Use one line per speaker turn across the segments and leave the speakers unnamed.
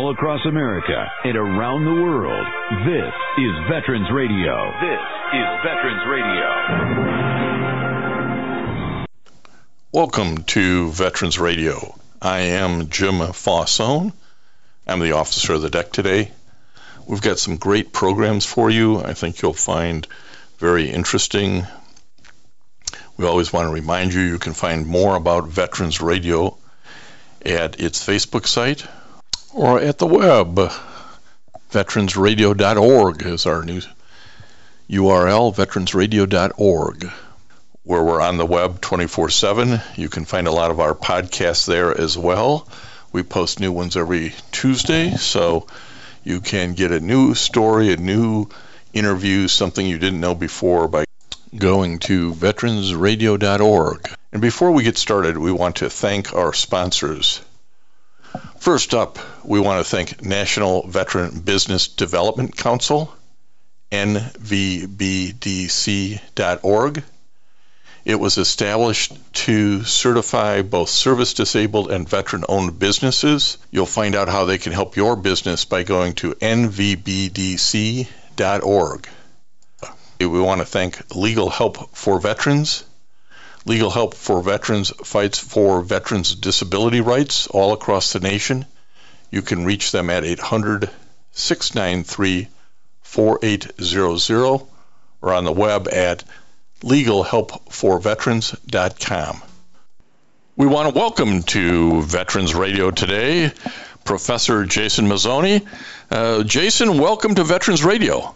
all across America and around the world, this is Veterans Radio. This is Veterans Radio.
Welcome to Veterans Radio. I am Jim Fossone. I'm the officer of the deck today. We've got some great programs for you. I think you'll find very interesting. We always want to remind you can find more about Veterans Radio at its Facebook site or at the web. Veteransradio.org is our new URL, veteransradio.org, where we're on the web 24/7. You can find a lot of our podcasts there as well. We post new ones every Tuesday, so you can get a new story, a new interview, something you didn't know before by going to veteransradio.org. And before we get started, we want to thank our sponsors. First up, we want to thank National Veteran Business Development Council, nvbdc.org. It was established to certify both service-disabled and veteran-owned businesses. You'll find out how they can help your business by going to nvbdc.org. We want to thank Legal Help for Veterans. Legal Help for Veterans fights for veterans' disability rights all across the nation. You can reach them at 800-693-4800 or on the web at legalhelpforveterans.com. We want to welcome to Veterans Radio today Professor Jason Mazzoni. Jason, welcome to Veterans Radio.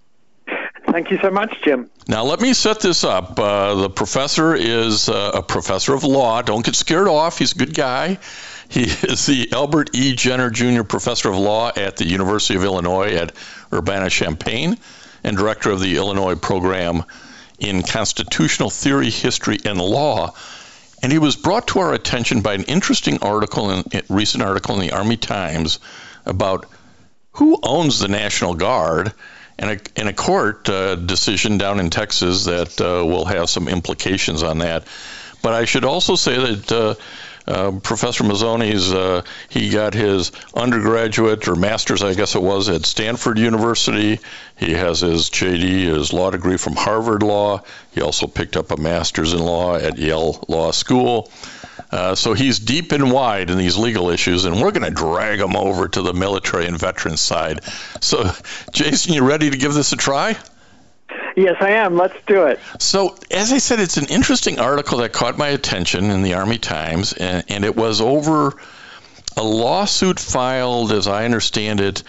Thank you so much, Jim.
Now, let me set this up. The professor is a professor of law. Don't get scared off. He's a good guy. He is the Albert E. Jenner Jr. Professor of Law at the University of Illinois at Urbana-Champaign and director of the Illinois program in Constitutional Theory, History, and Law. And he was brought to our attention by an interesting article, a recent article in the Army Times about who owns the National Guard, and a court decision down in Texas that will have some implications on that. But I should also say that Professor Mazzoni's, he got his undergraduate or master's, I guess it was, at Stanford University. He has his JD, his law degree from Harvard Law. He also picked up a master's in law at Yale Law School. So he's deep and wide in these legal issues, and we're going to drag him over to the military and veterans side. So, Jason, you ready to give this a try?
Yes, I am. Let's do it.
So, as I said, it's an interesting article that caught my attention in the Army Times, and it was over a lawsuit filed, as I understand it,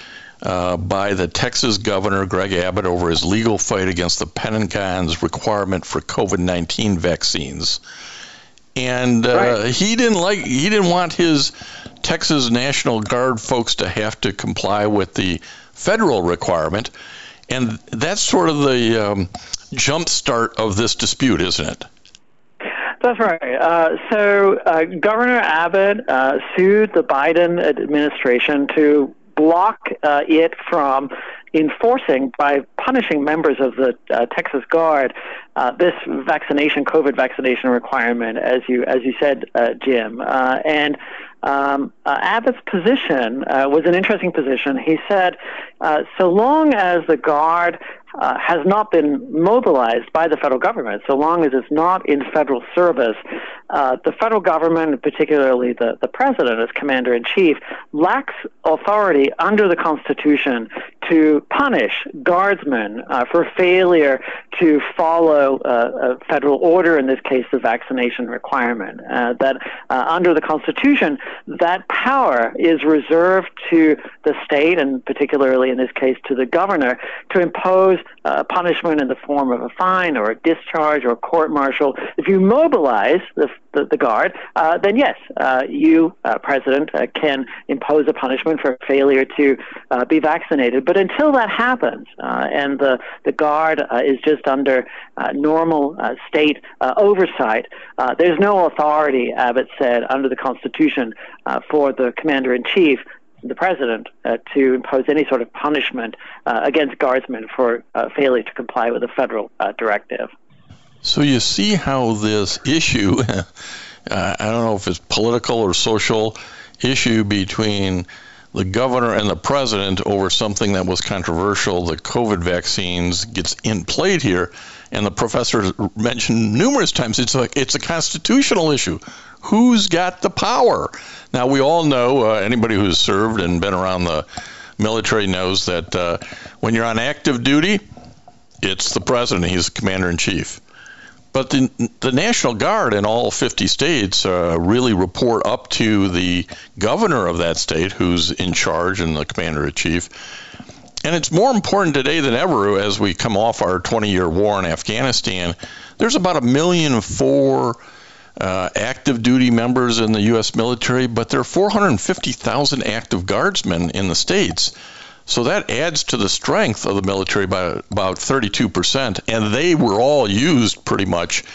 by the Texas governor, Greg Abbott, over his legal fight against the Pentagon's requirement for COVID-19 vaccines. And
right.
he didn't want his Texas National Guard folks to have to comply with the federal requirement, and that's sort of the jump start of this dispute, isn't it?
That's right. So Governor Abbott sued the Biden administration to block it from enforcing, by punishing members of the Texas Guard, this COVID vaccination requirement, as you said, Jim. And Abbott's position was an interesting position. He said, so long as the Guard has not been mobilized by the federal government, so long as it's not in federal service, the federal government, particularly the president as commander-in-chief, lacks authority under the Constitution to punish guardsmen for failure to follow a federal order, in this case the vaccination requirement. That under the Constitution, that power is reserved to the state, and particularly in this case to the governor, to impose a punishment in the form of a fine or a discharge or a court-martial. If you mobilize the Guard, then yes, you, President, can impose a punishment for failure to be vaccinated. But until that happens, and the Guard is just under normal state oversight, there's no authority, Abbott said, under the Constitution for the Commander-in-Chief, the President, to impose any sort of punishment against guardsmen for failure to comply with a federal directive.
So you see how this issue, I don't know if it's political or social issue between the governor and the president over something that was controversial, the COVID vaccines, gets in played here. And the professor mentioned numerous times it's a constitutional issue. Who's got the power? Now, we all know, anybody who's served and been around the military knows that when you're on active duty, it's the president. He's the commander-in-chief. But the National Guard in all 50 states really report up to the governor of that state, who's in charge and the commander-in-chief. And it's more important today than ever as we come off our 20-year war in Afghanistan. There's about 1.4 million active duty members in the U.S. military, but there are 450,000 active guardsmen in the states. So that adds to the strength of the military by about 32%, and they were all used pretty much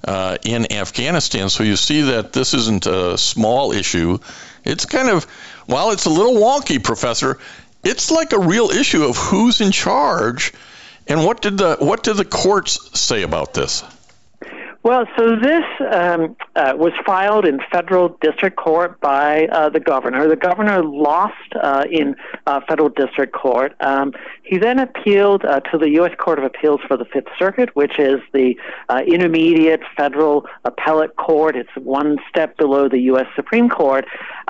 in Afghanistan. So you see that this isn't a small issue. It's kind of, while it's a little wonky, Professor, it's like a real issue of who's in charge. And what did the courts say about this?
Well, so this was filed in federal district court by the governor. The governor lost in federal district court. He then appealed to the U.S. Court of Appeals for the Fifth Circuit, which is the intermediate federal appellate court. It's one step below the U.S. Supreme Court.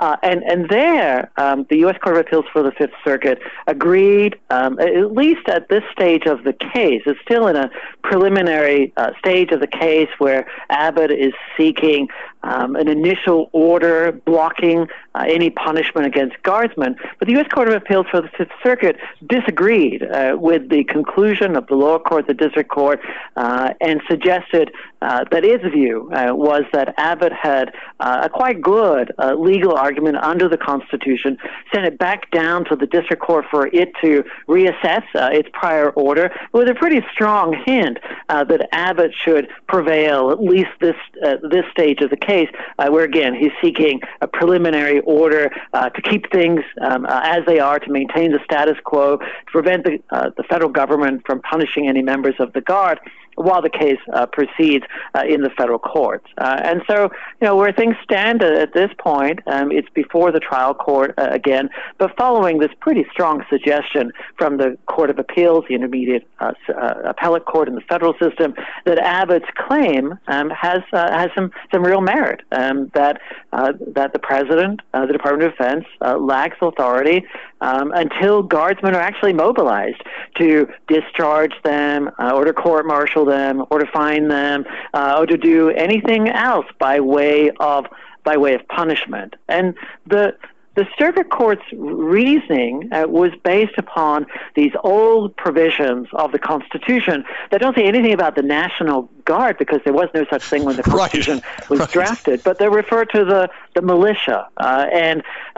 And there, the U.S. Court of Appeals for the Fifth Circuit agreed, at least at this stage of the case. It's still in a preliminary stage of the case where Abbott is seeking an initial order blocking any punishment against guardsmen. But the U.S. Court of Appeals for the Fifth Circuit disagreed with the conclusion of the lower court, the district court, and suggested that its view was that Abbott had a quite good legal argument under the Constitution, sent it back down to the district court for it to reassess its prior order, with a pretty strong hint that Abbott should prevail, at least this stage of the case, where again he's seeking a preliminary order to keep things as they are, to maintain the status quo, to prevent the federal government from punishing any members of the Guard while the case proceeds in the federal courts. And so, where things stand at this point, it's before the trial court again, but following this pretty strong suggestion from the Court of Appeals, the intermediate appellate court in the federal system, that Abbott's claim has some real merit, that the president, the Department of Defense, lacks authority until guardsmen are actually mobilized to discharge them, or to court-martial them, or to fine them, or to do anything else by way of punishment. And the circuit court's reasoning was based upon these old provisions of the Constitution that don't say anything about the National Guard, because there was no such thing when the Constitution was drafted, but they refer to the militia and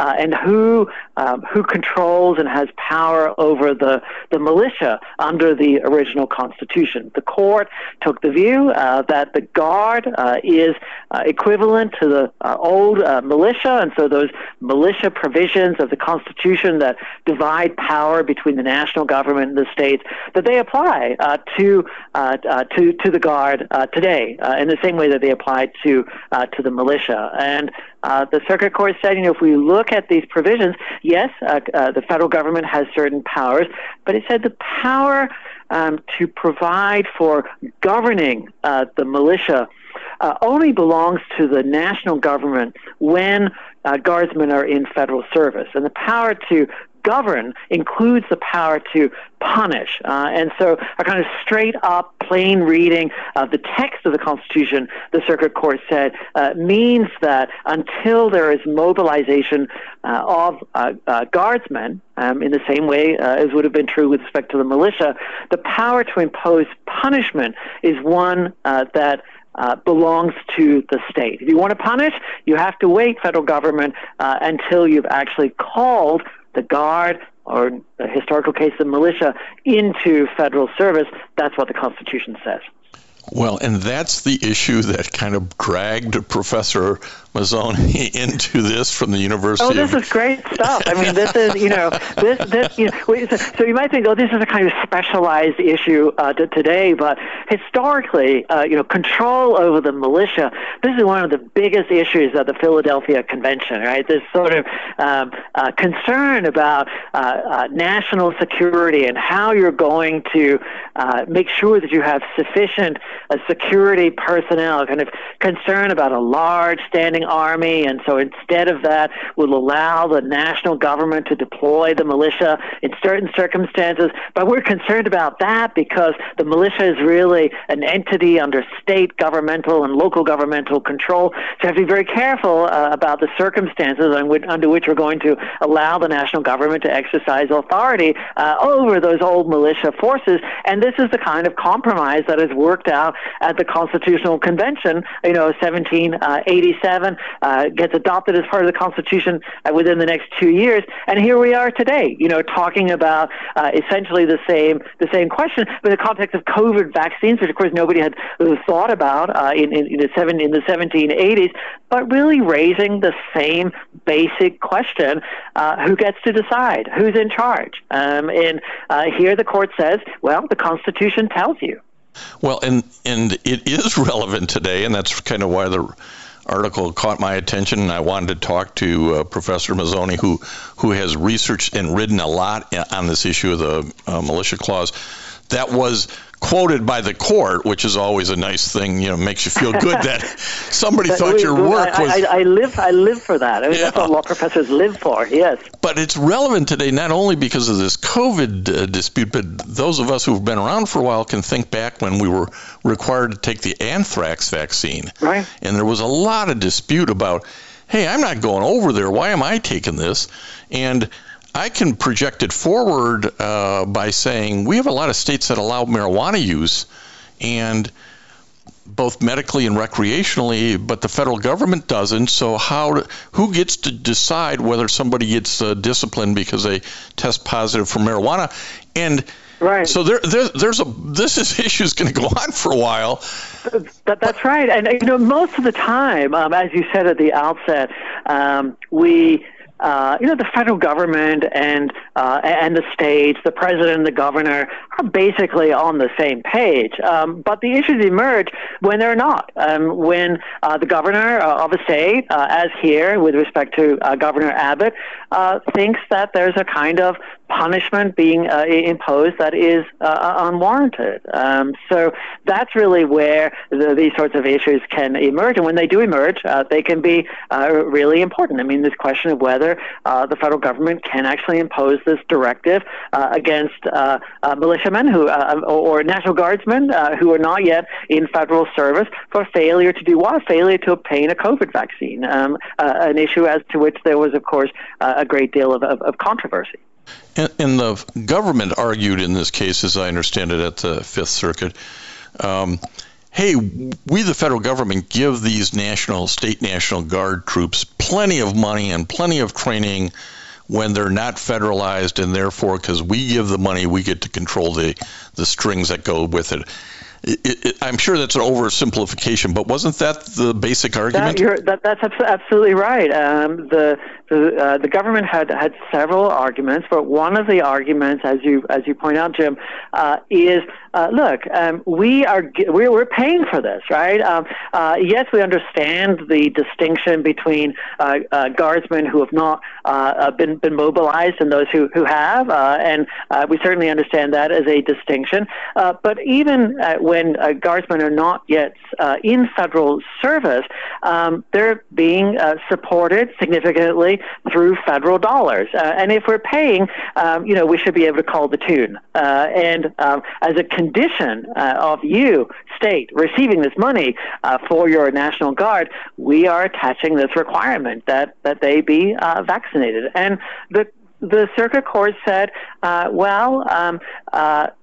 who controls and has power over the militia under the original Constitution. The court took the view that the Guard is equivalent to the old militia, and so those militia provisions of the Constitution that divide power between the national government and the states, that they apply to the Guard today in the same way that they apply to the militia. And the circuit court said, if we look at these provisions, yes, the federal government has certain powers, but it said the power to provide for governing the militia only belongs to the national government when guardsmen are in federal service. And the power to govern includes the power to punish. And so a kind of straight-up, plain reading of the text of the Constitution, the circuit court said, means that until there is mobilization of guardsmen, in the same way as would have been true with respect to the militia, the power to impose punishment is one that belongs to the state. If you want to punish, you have to wait, federal government, until you've actually called the Guard, or in the historical case, the militia, into federal service. That's what the Constitution says.
Well, and that's the issue that kind of dragged Professor Mazzoni into this from the University.
Oh, this is great stuff. I mean, this is, so you might think, oh, this is a kind of specialized issue today, but historically, control over the militia, this is one of the biggest issues of the Philadelphia Convention, right? This sort of concern about national security and how you're going to make sure that you have sufficient security personnel, kind of concern about a large standing army, and so instead of that will allow the national government to deploy the militia in certain circumstances. But we're concerned about that because the militia is really an entity under state governmental and local governmental control. So you have to be very careful about the circumstances under which we're going to allow the national government to exercise authority over those old militia forces. And this is the kind of compromise that is worked out at the Constitutional Convention, 1787, gets adopted as part of the Constitution within the next 2 years. And here we are today, talking about essentially the same question, but in the context of COVID vaccines, which of course nobody had thought about in the 1780s, but really raising the same basic question: who gets to decide? Who's in charge? And here the court says, well, the Constitution tells you.
Well, and it is relevant today, and that's kind of why the article caught my attention, and I wanted to talk to Professor Mazzoni, who has researched and written a lot on this issue of the militia clause. That was quoted by the court, which is always a nice thing, makes you feel good that somebody thought your work was...
I live for that. I mean, that's what law professors live for, yes.
But it's relevant today not only because of this COVID dispute, but those of us who've been around for a while can think back when we were required to take the anthrax vaccine.
Right.
And there was a lot of dispute about, hey, I'm not going over there. Why am I taking this? And I can project it forward by saying we have a lot of states that allow marijuana use, and both medically and recreationally, but the federal government doesn't. So who gets to decide whether somebody gets disciplined because they test positive for marijuana? And
right.
So this issue is going to go on for a while.
That's right. And most of the time, as you said at the outset, the federal government and the states, the president and the governor are basically on the same page. But the issues emerge when they're not. When the governor of a state, as here with respect to Governor Abbott, thinks that there's a kind of punishment being imposed that is unwarranted. So that's really where these sorts of issues can emerge. And when they do emerge, they can be really important. I mean, this question of whether the federal government can actually impose this directive against militiamen or National Guardsmen who are not yet in federal service for failure to do what? Failure to obtain a COVID vaccine, an issue as to which there was, of course, a great deal of controversy.
And the government argued in this case, as I understand it, at the Fifth Circuit, hey, we, the federal government, give these state National Guard troops plenty of money and plenty of training when they're not federalized, and therefore, because we give the money, we get to control the strings that go with it. I'm sure that's an oversimplification, but wasn't that the basic argument?
That's absolutely right. The government had several arguments, but one of the arguments, as you point out, Jim, is look, we're paying for this, right? Yes, we understand the distinction between guardsmen who have not been mobilized and those who have, and we certainly understand that as a distinction. But even when guardsmen are not yet in federal service, they're being supported significantly through federal dollars. And if we're paying, we should be able to call the tune. And as a condition of you, state, receiving this money for your National Guard, we are attaching this requirement that they be vaccinated. And the circuit court said,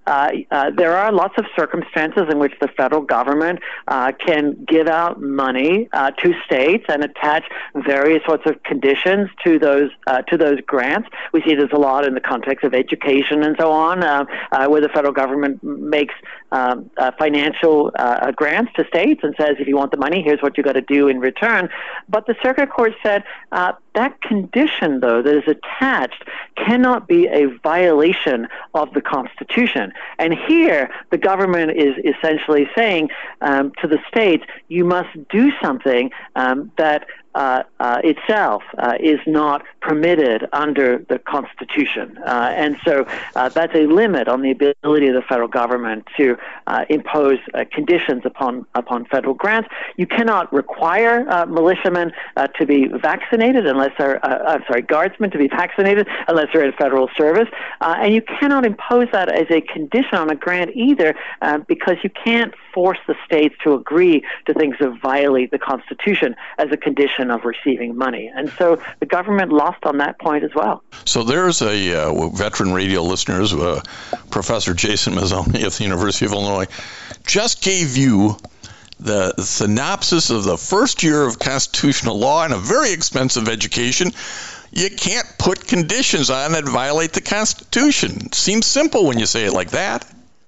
there are lots of circumstances in which the federal government can give out money to states and attach various sorts of conditions to those grants. We see this a lot in the context of education and so on, where the federal government makes financial grants to states and says, if you want the money, here's what you got to do in return. But the Circuit Court said that condition, though, that is attached cannot be a violation of the Constitution. And here, the government is essentially saying to the states, you must do something that itself is not permitted under the Constitution. And so that's a limit on the ability of the federal government to impose conditions upon federal grants. You cannot require militiamen to be vaccinated unless they're, guardsmen to be vaccinated unless they're in federal service. And you cannot impose that as a condition on a grant either, because you can't force the states to agree to things that violate the Constitution as a condition of receiving money. And so the government lost on that point as well.
So there's a veteran radio listeners, Professor Jason Mazzoni of the University of Illinois, just gave you the synopsis of the first year of constitutional law and a very expensive education. You can't put conditions on that violate the Constitution. Seems simple when you say it like that.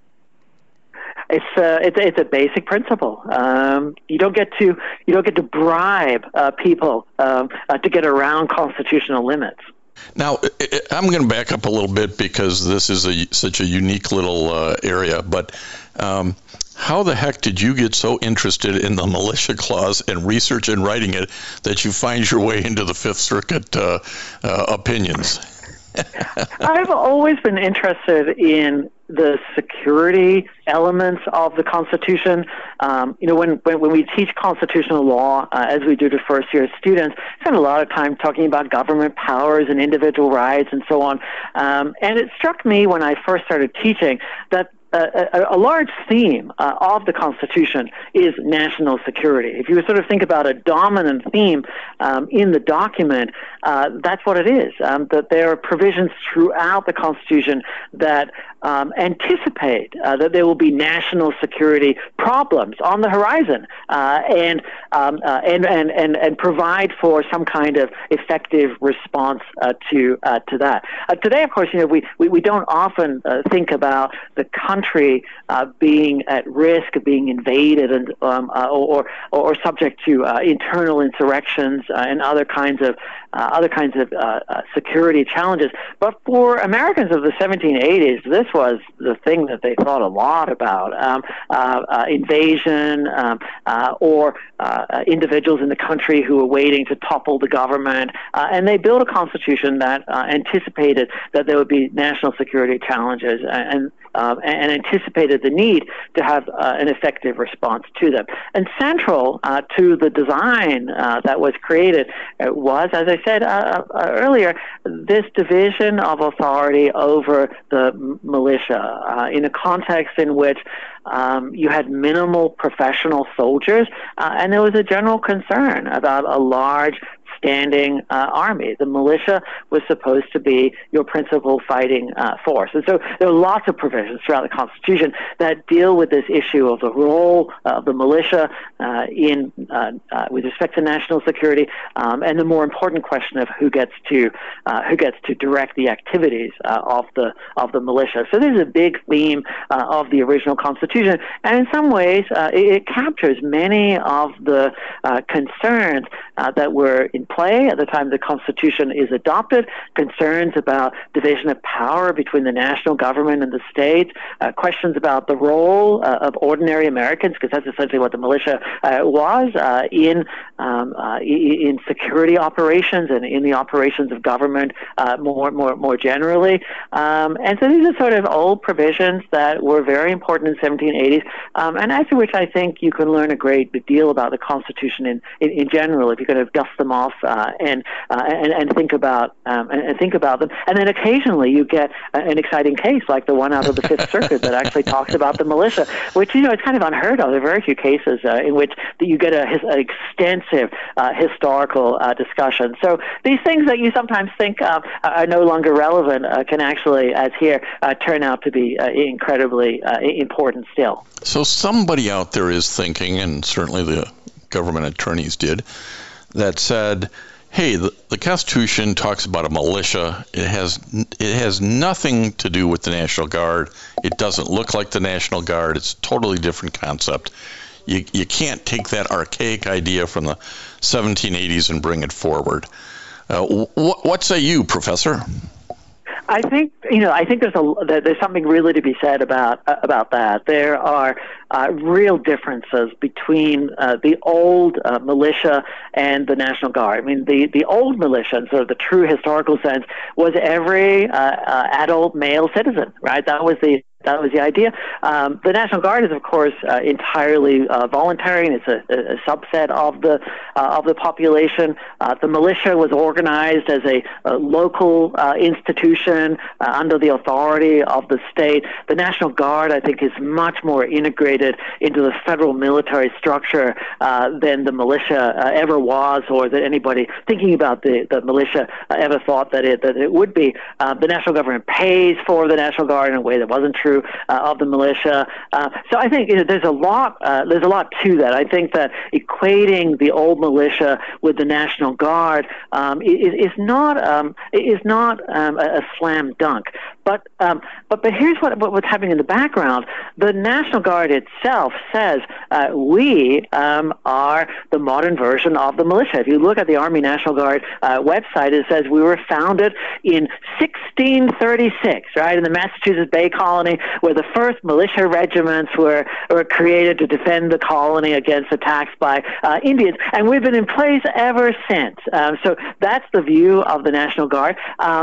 It's a basic principle. You don't get to bribe people to get around constitutional limits.
Now, I'm going to back up a little bit because this is such a unique little area, but how the heck did you get so interested in the militia clause and research and writing it that you find your way into the Fifth Circuit opinions?
I've always been interested in the security elements of the Constitution. When we teach constitutional law, as we do to first-year students, we spend a lot of time talking about government powers and individual rights and so on. And it struck me when I first started teaching that a large theme of the Constitution is national security. If you sort of think about a dominant theme in the document, that's what it is, that there are provisions throughout the Constitution that anticipate that there will be national security problems on the horizon, and provide for some kind of effective response to that. Today, of course, we don't often think about the country being at risk of being invaded and or subject to internal insurrections and other kinds of security challenges. But for Americans of the 1780s, this was the thing that they thought a lot about: invasion or individuals in the country who were waiting to topple the government. And they built a constitution that anticipated that there would be national security challenges and anticipated the need to have an effective response to them. And central to the design that was created was, as I said earlier, this division of authority over the militia in a context in which you had minimal professional soldiers, and there was a general concern about a large standing army. The militia was supposed to be your principal fighting force. And so there are lots of provisions throughout the Constitution that deal with this issue of the role of the militia with respect to national security, and the more important question of who gets to direct the activities of the militia. So there's a big theme of the original Constitution, and in some ways it captures many of the concerns that were in play at the time the Constitution is adopted, concerns about division of power between the national government and the states, questions about the role of ordinary Americans, because that's essentially what the militia was in security operations and in the operations of government more generally. And so these are sort of old provisions that were very important in the 1780s, and after which I think you can learn a great deal about the Constitution in general if you kind of dust them off and think about them. And then occasionally you get an exciting case like the one out of the Fifth Circuit that actually talks about the militia, which is kind of unheard of. There are very few cases in which you get an extensive historical discussion. So these things that you sometimes think are no longer relevant can actually, as here, turn out to be incredibly important still.
So somebody out there is thinking, and certainly the government attorneys did, that said, hey, the Constitution talks about a militia. It has nothing to do with the National Guard. It doesn't look like the National Guard. It's a totally different concept. You can't take that archaic idea from the 1780s and bring it forward. What say you, Professor?
I think there's something really to be said about that. There are real differences between the old militia and the National Guard. I mean, the old militia, in sort of the true historical sense, was every adult male citizen, right? That was the idea. The National Guard is, of course, entirely voluntary, and it's a subset of the population. The militia was organized as a local institution under the authority of the state. The National Guard, I think, is much more integrated into the federal military structure than the militia ever was, or that anybody thinking about the militia ever thought that it would be. The national government pays for the National Guard in a way that wasn't true of the militia. So I think there's a lot to that. I think that equating the old militia with the National Guard is not a slam dunk. But here's what's happening in the background. The National Guard itself says we are the modern version of the militia. If you look at the Army National Guard website, it says we were founded in 1636, right, in the Massachusetts Bay Colony, where the first militia regiments were created to defend the colony against attacks by Indians, and we've been in place ever since. So that's the view of the National Guard,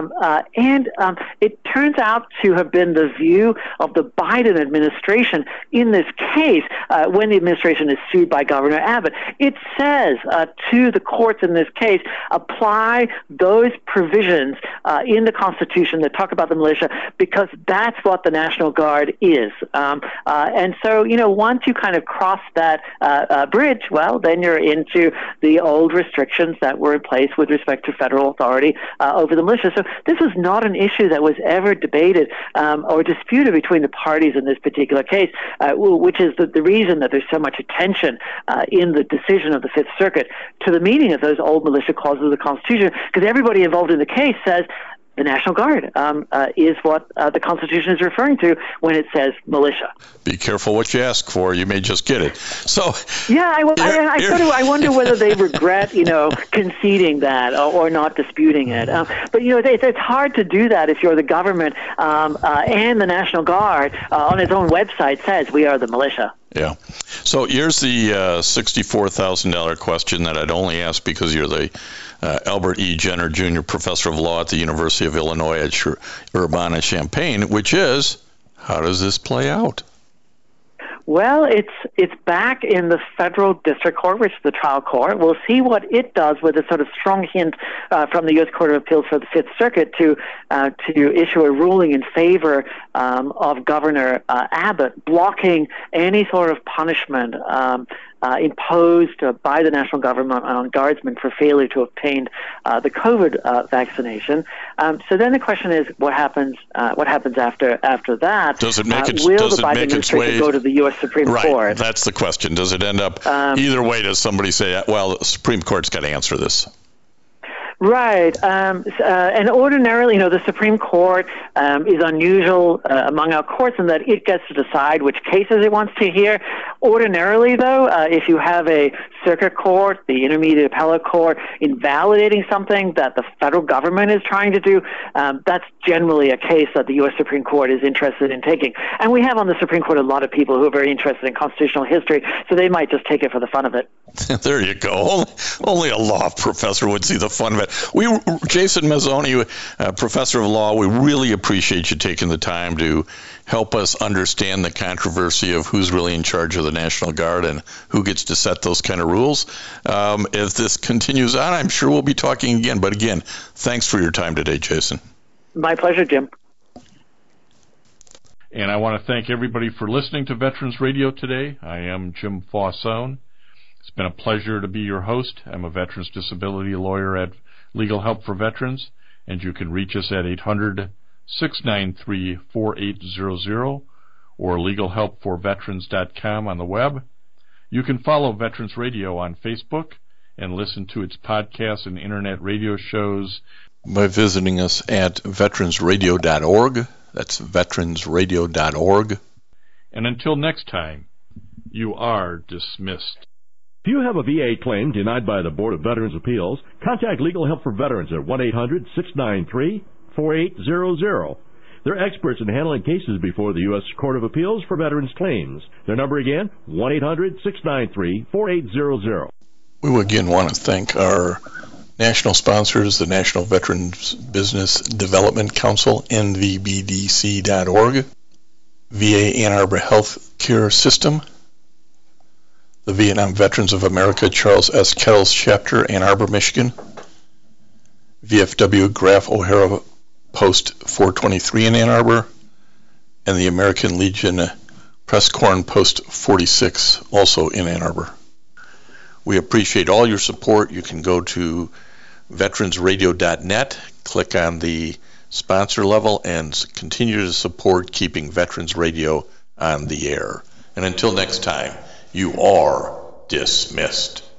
and it turns out to have been the view of the Biden administration in this case when the administration is sued by Governor Abbott. It says to the courts in this case, apply those provisions in the Constitution that talk about the militia, because that's what the National Guard is. And so, once you kind of cross that bridge, well, then you're into the old restrictions that were in place with respect to federal authority over the militia. So this was not an issue that was ever debated or disputed between the parties in this particular case, which is the reason that there's so much attention in the decision of the Fifth Circuit to the meaning of those old militia clauses of the Constitution, because everybody involved in the case says the National Guard is what the Constitution is referring to when it says militia.
Be careful what you ask for; you may just get it. So,
yeah, I wonder whether they regret, conceding that or not disputing it. But it's hard to do that if you're the government and the National Guard on its own website says we are the militia.
Yeah. So here's the $64,000 question that I'd only ask because you're the Albert E. Jenner Jr. Professor of Law at the University of Illinois at Urbana-Champaign, which is, how does this play out?
Well, it's back in the federal district court, which is the trial court. We'll see what it does with a sort of strong hint from the U.S. Court of Appeals for the Fifth Circuit to issue a ruling in favor of Governor Abbott, blocking any sort of punishment imposed by the national government on guardsmen for failure to obtain the COVID vaccination. So then the question is, what happens after that?
Does it make
will the Biden administration go to the U.S. Supreme Court?
Right, that's the question. Does it end up either way? Does somebody say, well, the Supreme Court's got to answer this?
Right. And ordinarily, the Supreme Court is unusual among our courts in that it gets to decide which cases it wants to hear. Ordinarily, though, if you have a circuit court, the intermediate appellate court, invalidating something that the federal government is trying to do, that's generally a case that the U.S. Supreme Court is interested in taking. And we have on the Supreme Court a lot of people who are very interested in constitutional history, so they might just take it for the fun of it.
There you go. Only a law professor would see the fun of it. Jason Mazzoni, professor of law, we really appreciate you taking the time to help us understand the controversy of who's really in charge of the National Guard and who gets to set those kind of rules. If this continues on, I'm sure we'll be talking again. But again, thanks for your time today, Jason.
My pleasure, Jim.
And I want to thank everybody for listening to Veterans Radio today. I am Jim Faussone. It's been a pleasure to be your host. I'm a veterans disability lawyer at Legal Help for Veterans, and you can reach us at 800-693-4800 or legalhelpforveterans.com on the web. You can follow Veterans Radio on Facebook and listen to its podcasts and internet radio shows
by visiting us at veteransradio.org. That's veteransradio.org.
And until next time, you are dismissed.
If you have a VA claim denied by the Board of Veterans' Appeals, contact Legal Help for Veterans at 1-800-693-4800. They're experts in handling cases before the U.S. Court of Appeals for Veterans Claims. Their number again, 1-800-693-4800.
We would again want to thank our national sponsors, the National Veterans Business Development Council, NVBDC.org, VA Ann Arbor Health Care System, the Vietnam Veterans of America Charles S. Kettles Chapter, Ann Arbor, Michigan, VFW Graf O'Hara Post 423 in Ann Arbor, and the American Legion Press Corn Post 46, also in Ann Arbor. We appreciate all your support. You can go to veteransradio.net, click on the sponsor level, and continue to support keeping Veterans Radio on the air. And until next time, you are dismissed.